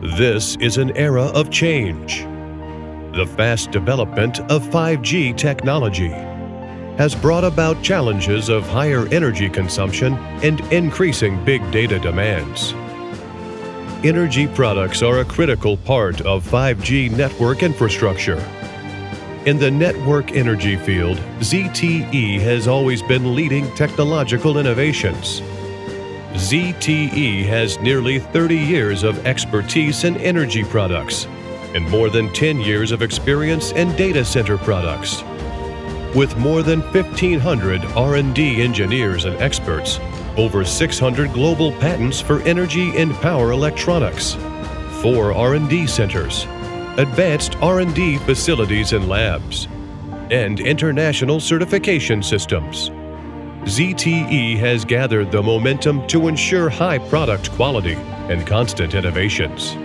This is an era of change. The fast development of 5G technology has brought about challenges of higher energy consumption and increasing big data demands. Energy products are a critical part of 5G network infrastructure. In the network energy field, ZTE has always been leading technological innovations. ZTE has nearly 30 years of expertise in energy products and more than 10 years of experience in data center products. With more than 1,500 R&D engineers and experts, over 600 global patents for energy and power electronics, 4 R&D centers, advanced R&D facilities and labs, and international certification systems, ZTE has gathered the momentum to ensure high product quality and constant innovations.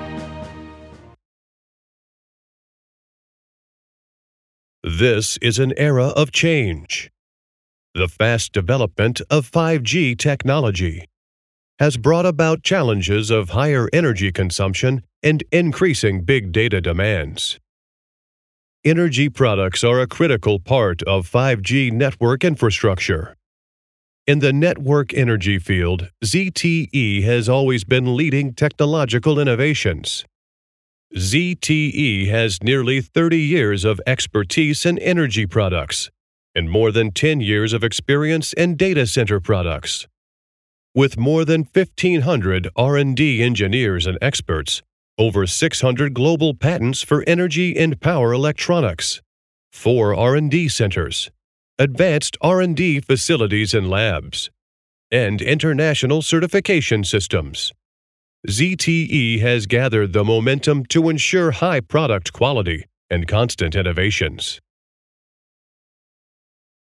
This is an era of change. The fast development of 5G technology has brought about challenges of higher energy consumption and increasing big data demands. Energy products are a critical part of 5G network infrastructure. In the network energy field, ZTE has always been leading technological innovations. ZTE has nearly 30 years of expertise in energy products and more than 10 years of experience in data center products. With more than 1,500 R&D engineers and experts, over 600 global patents for energy and power electronics, 4 R&D centers, advanced R&D facilities and labs, and international certification systems, ZTE has gathered the momentum to ensure high product quality and constant innovations.